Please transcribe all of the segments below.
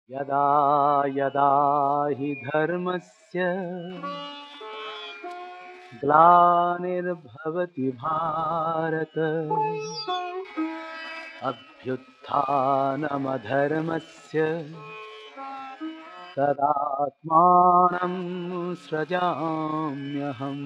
यदा यदा हि धर्मस्य ग्लानिर्भवति भारत अभ्युत्थानमधर्मस्य तदात्मानं सृजाम्यहम्।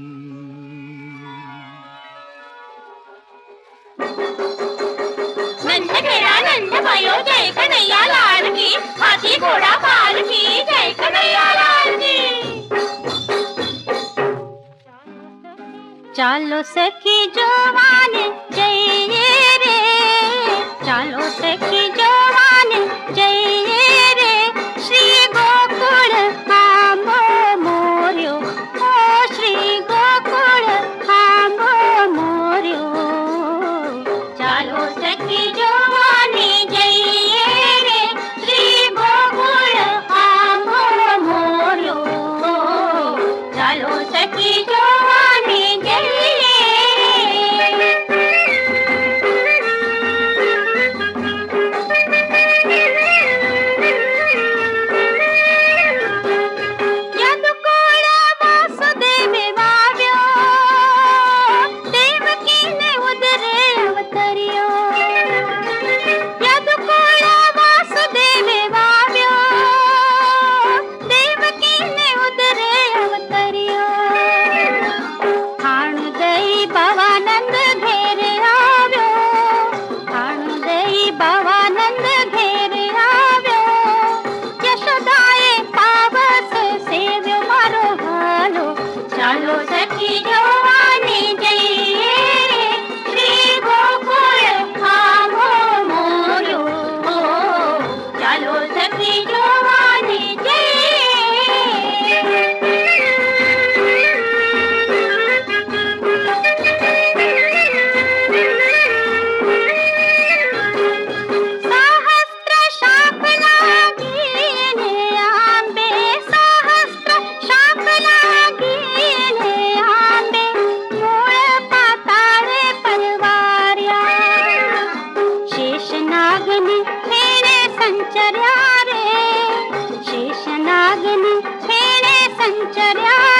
नंद खेड़ा नंद भयो जय कन्हैया लाल की, हाथी घोड़ा पाल की जय कन्हैया लाल की। चालो सखी जवान जय रे, चालो सखी जवान जय रे, श्री गोकुल आंबो मोर्यो, ओ श्री गोकुल आंबो मोर्यो। चालो सखी जवानी जय रे, श्री गोकुल आंबो मोर्यो। चालो सखी जवानी जय शेषनागनी फेरे संचर्या